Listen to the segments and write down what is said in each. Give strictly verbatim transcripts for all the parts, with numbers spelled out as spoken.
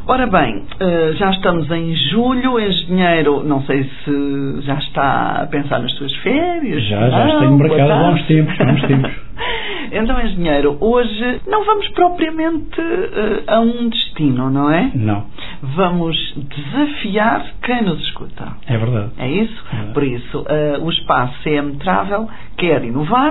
Ora bem, já estamos em julho, engenheiro, não sei se já está a pensar nas suas férias. Já, já não, tenho marcado há uns tempos, há uns tempos. Então, engenheiro, hoje não vamos propriamente uh, a um destino, não é? Não. Vamos desafiar quem nos escuta. É verdade. É isso? É verdade. Por isso, uh, o espaço C M Travel quer inovar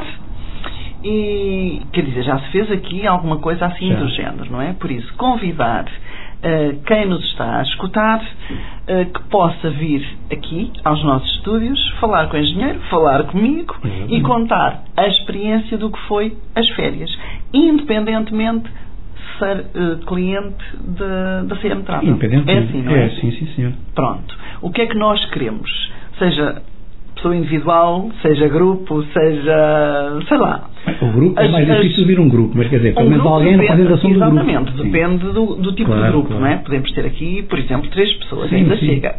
e, quer dizer, já se fez aqui alguma coisa assim já. do género, não é? Por isso, convidar Uh, quem nos está a escutar uh, que possa vir aqui aos nossos estúdios, falar com o engenheiro, falar comigo uhum. e contar a experiência do que foi as férias, independentemente de ser uh, cliente de, da C M Travel. Independente. É assim, não é? É, sim, sim, senhor. Pronto. O que é que nós queremos? Seja pessoa individual, seja grupo, seja, sei lá. O grupo as, é mais difícil vir um grupo, mas quer dizer, pelo um menos alguém na apresentação do grupo. Exatamente, depende do, do tipo claro, de grupo, claro. não é? Podemos ter aqui, por exemplo, três pessoas, sim, ainda sim. chega.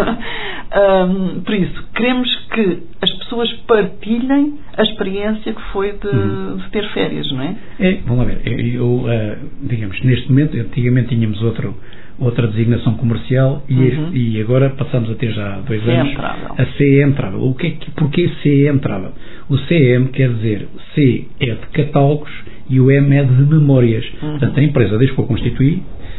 um, por isso, queremos que as pessoas partilhem a experiência que foi de, uhum. de ter férias, não é? É, vamos lá ver, eu, eu uh, digamos, neste momento, antigamente tínhamos outro outra designação comercial e, uhum. e agora passamos a ter já há dois C M anos Travel. a C M Travel. O que é que, porquê C M Travel? O C M quer dizer, C é de catálogos e o M é de memórias. Uhum. Portanto, a empresa, desde que eu constituí,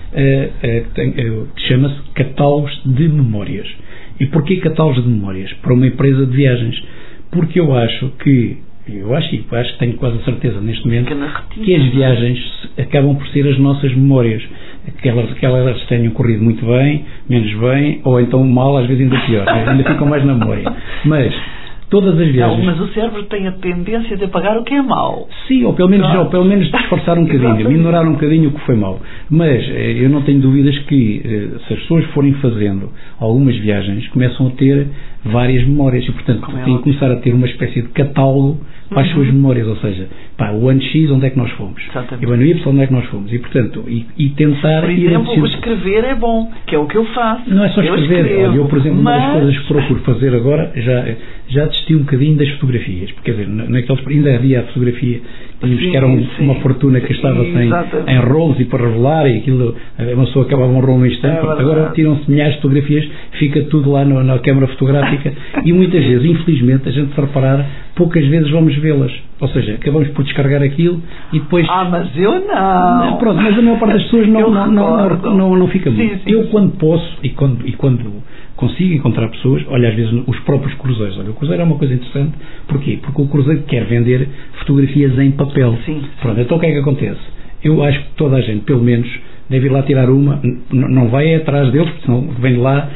uh, uh, uh, chama-se Catálogos de Memórias. E porquê catálogos de memórias? Para uma empresa de viagens. Porque eu acho que Eu acho, eu acho que tenho quase a certeza neste momento que as viagens acabam por ser as nossas memórias. Que elas, que elas tenham corrido muito bem, menos bem, ou então mal, às vezes ainda pior. Ainda ficam mais na memória. Mas todas as viagens... Não, mas o cérebro tem a tendência de apagar o que é mau. Sim, ou pelo menos, ou pelo menos disfarçar um bocadinho, minorar um bocadinho o que foi mau. Mas eu não tenho dúvidas que se as pessoas forem fazendo algumas viagens, começam a ter várias memórias e, portanto, têm que começar a ter uma espécie de catálogo para as suas memórias, ou seja, pá, o ano X onde é que nós fomos, exatamente. E o ano Y onde é que nós fomos, e portanto, e, e tentar... Por exemplo, o escrever é bom, que é o que eu faço. Não é só eu escrever, escrevo, eu por exemplo, mas... uma das coisas que procuro fazer agora, já, já desisti um bocadinho das fotografias, porque quer dizer, naqueles, ainda havia a fotografia, tínhamos sim, que era um, uma fortuna que estava sim, em, em rolos e para revelar, e aquilo, uma pessoa acabava um rolo no instante, é agora tiram-se milhares de fotografias, fica tudo lá no, na câmara fotográfica, e muitas vezes, infelizmente, a gente se reparar, poucas vezes vamos vê-las. Ou seja, acabamos por descarregar aquilo e depois... Ah, mas eu não! Pronto, mas a maior parte das pessoas não, não, não, não, não, não fica muito. Sim, sim, eu sim. quando posso e quando, e quando consigo encontrar pessoas, olha, às vezes os próprios cruzeiros. Olha, o cruzeiro é uma coisa interessante. Porquê? Porque o cruzeiro quer vender fotografias em papel. Sim. Pronto, então o que é que acontece? Eu acho que toda a gente, pelo menos, deve ir lá tirar uma, não vai atrás deles, porque senão vem lá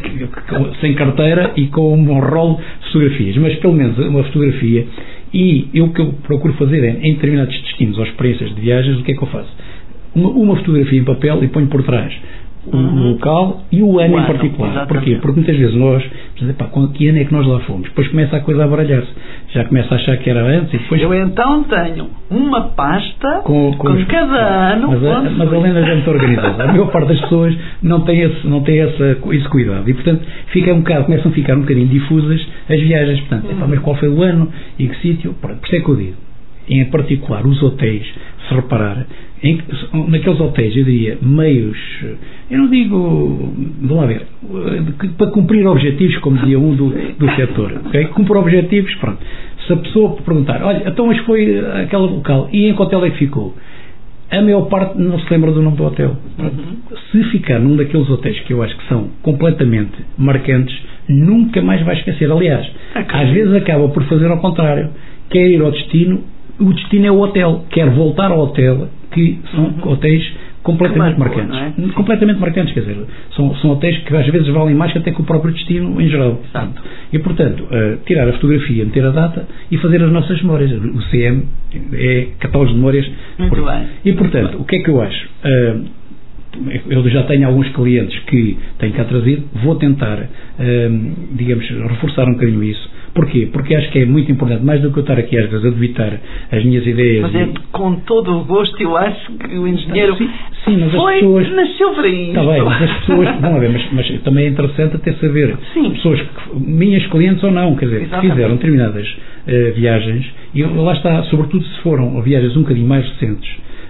sem carteira e com um rolo de fotografias, mas pelo menos uma fotografia. E eu, o que eu procuro fazer é, em determinados destinos ou experiências de viagens, o que é que eu faço? Uma, uma fotografia em papel e ponho por trás o uhum. local e o ano o em ano, particular. Exatamente. Porquê? Porque muitas vezes nós, pá, que ano é que nós lá fomos? Depois começa a coisa a baralhar-se. Já começa a achar que era antes e depois... Eu então tenho uma pasta com, com, com os... cada ano... Mas a, mas a Helena já é muito organizada. A maior parte das pessoas não tem, esse, não tem essa, esse cuidado. E, portanto, fica um bocado, começam a ficar um bocadinho difusas as viagens. Portanto, uhum. é, mas qual foi o ano e que sítio? Por isso é que eu digo. Em particular, os hotéis, se reparar, em, naqueles hotéis, eu diria, meios, eu não digo, vamos lá ver, para cumprir objetivos, como dizia um do, do setor, okay? Cumprir objetivos, pronto. Se a pessoa perguntar, olha, então mas foi aquele local, e em que hotel é que ficou? A maior parte não se lembra do nome do hotel. Uhum. Se ficar num daqueles hotéis que eu acho que são completamente marcantes, nunca mais vai esquecer. Aliás, okay. às vezes acaba por fazer ao contrário, quer ir ao destino, o destino é o hotel, quer voltar ao hotel, que são uhum. hotéis completamente marcou, marcantes. É? Completamente marcantes, quer dizer, são, são hotéis que às vezes valem mais que até que o próprio destino em geral. Exato. E, portanto, uh, tirar a fotografia, meter a data e fazer as nossas memórias. O C M é catálogos de memórias. Muito por... bem. E, portanto, o que é que eu acho? Uh, eu já tenho alguns clientes que tenho cá trazido, vou tentar, uh, digamos, reforçar um bocadinho isso. Porquê? Porque acho que é muito importante, mais do que eu estar aqui às vezes a debitar as minhas ideias. Mas é e... com todo o gosto, eu acho que o engenheiro sim, sim, mas foi, as pessoas... nasceu para isso. Está bem, mas as pessoas, vamos ver, mas, mas também é interessante até saber, sim. pessoas, que, minhas clientes ou não, quer dizer, que fizeram determinadas uh, viagens, e lá está, sobretudo se foram viagens um bocadinho mais recentes,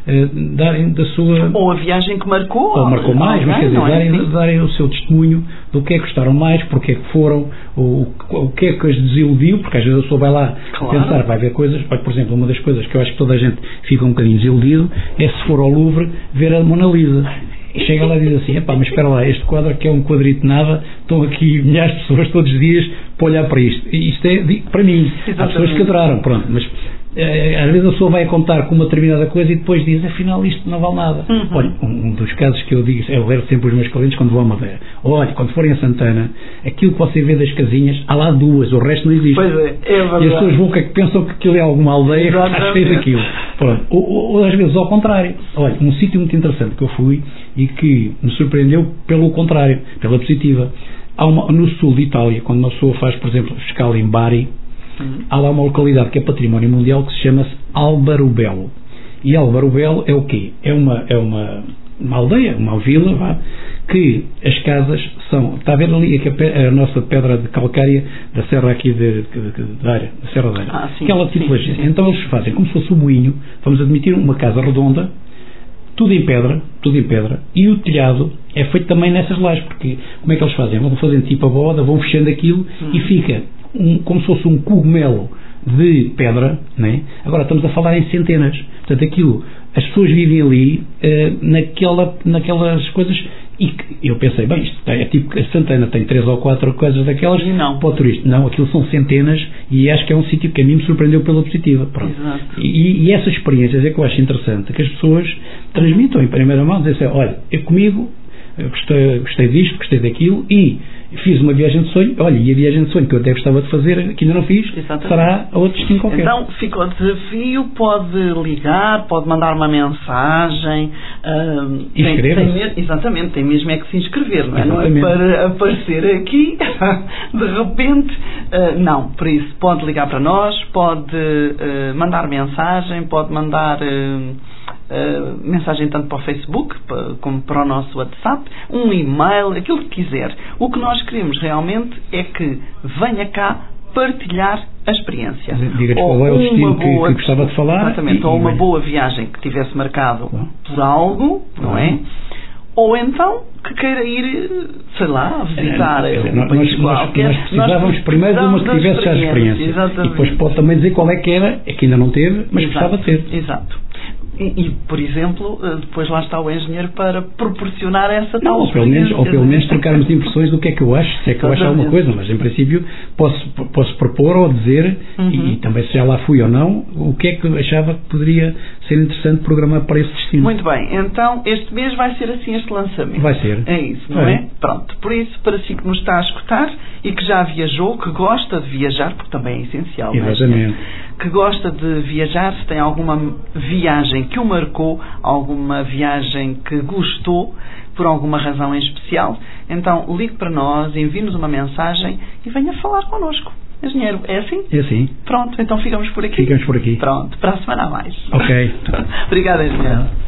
uh, darem da sua... Ou a viagem que marcou. Ou marcou mais, alguém, mas quer dizer, é? darem, darem o seu testemunho do que é que gostaram mais, porque é que foram, o, o que é que as desiludiu, porque às vezes a pessoa vai lá claro. pensar, vai ver coisas, por exemplo, uma das coisas que eu acho que toda a gente fica um bocadinho desiludido é se for ao Louvre ver a Mona Lisa. Chega lá e diz assim, epá, mas espera lá, este quadro aqui é um quadrito de nada, estão aqui milhares de pessoas todos os dias para olhar para isto. E isto é, para mim, exatamente. Há pessoas que adoraram, pronto, mas é, às vezes a pessoa vai contar com uma determinada coisa e depois diz, afinal isto não vale nada. Uhum. Olha, um, um dos casos que eu digo, eu levo sempre os meus clientes quando vou a Madeira. Olha, quando forem a Santana, aquilo que você vê das casinhas, há lá duas, o resto não existe. Pois é, é verdade. E as pessoas vão que pensam que aquilo é alguma aldeia que está cheia daquilo. Pronto. Ou, ou, ou às vezes ao contrário. Olha, um sítio muito interessante que eu fui e que me surpreendeu pelo contrário, pela positiva. Há uma, no sul de Itália, quando uma pessoa faz, por exemplo, escala em Bari, uhum. há lá uma localidade que é património mundial que se chama-se Albarubello. E Albarubello é o quê? É uma, é uma, uma aldeia, uma vila, vá, que as casas são, está a ver ali a, a nossa pedra de calcária da serra aqui de, de, de, de área, da Serra da Área, ah, sim, aquela tipologia. Então eles fazem como se fosse um moinho, vamos admitir uma casa redonda, tudo em pedra, tudo em pedra, e o telhado é feito também nessas lajes, porque como é que eles fazem? Vão fazendo tipo a boda, vão fechando aquilo hum. e fica um, como se fosse um cogumelo de pedra, né? Agora estamos a falar em centenas, portanto aquilo, as pessoas vivem ali uh, naquela, naquelas coisas, e que, eu pensei, bem, isto é tipo que a Santana tem três ou quatro coisas daquelas não. para o turista. Não, aquilo são centenas e acho que é um sítio que a mim me surpreendeu pela positiva. Pronto. E, e essas experiências é que eu acho interessante, que as pessoas transmitam em primeira mão, dizem assim, olha, eu comigo eu gostei, gostei disto, gostei daquilo e fiz uma viagem de sonho, olha, e a viagem de sonho que eu até gostava de fazer, que ainda não fiz, exatamente. Será a outro destino qualquer. Então, fica o desafio, pode ligar, pode mandar uma mensagem. Uh, Inscreva-se. Exatamente, tem mesmo é que se inscrever, não é? Não é para aparecer aqui, de repente. Uh, não, por isso, pode ligar para nós, pode uh, mandar mensagem, pode mandar... Uh, Uh, mensagem tanto para o Facebook para, como para o nosso WhatsApp, um e-mail, aquilo que quiser. O que nós queremos realmente é que venha cá partilhar a experiência. Diga-nos qual é o destino boa, que, que gostava de falar. Exatamente, e, ou e uma bem. boa viagem que tivesse marcado Bom. por algo, não Bom. é? Ou então que queira ir, sei lá, visitar é, é, um nós, país nós, qualquer. nós precisávamos nós primeiro de uma que tivesse já a experiência. Exatamente. E depois pode também dizer qual é que era, é que ainda não teve, mas Exato. gostava de ter. Exato. E, e, por exemplo, depois lá está o engenheiro para proporcionar essa tal ou pelo menos Ou pelo menos trocarmos impressões do que é que eu acho, se é que eu acho alguma coisa, mas em princípio posso, posso propor ou dizer, uhum. e, e também se já lá fui ou não, o que é que eu achava que poderia ser interessante programar para esse destino. Muito bem, então este mês vai ser assim este lançamento. Vai ser. É isso, não é? é? Pronto, por isso, para si que nos está a escutar e que já viajou, que gosta de viajar, porque também é essencial, exatamente. Não é? Que gosta de viajar, se tem alguma viagem que o marcou, alguma viagem que gostou, por alguma razão em especial, então ligue para nós, envie-nos uma mensagem e venha falar connosco. Engenheiro, é assim? É assim. Pronto, então ficamos por aqui. Ficamos por aqui. Pronto, para a semana a mais. Ok. Obrigada, engenheiro.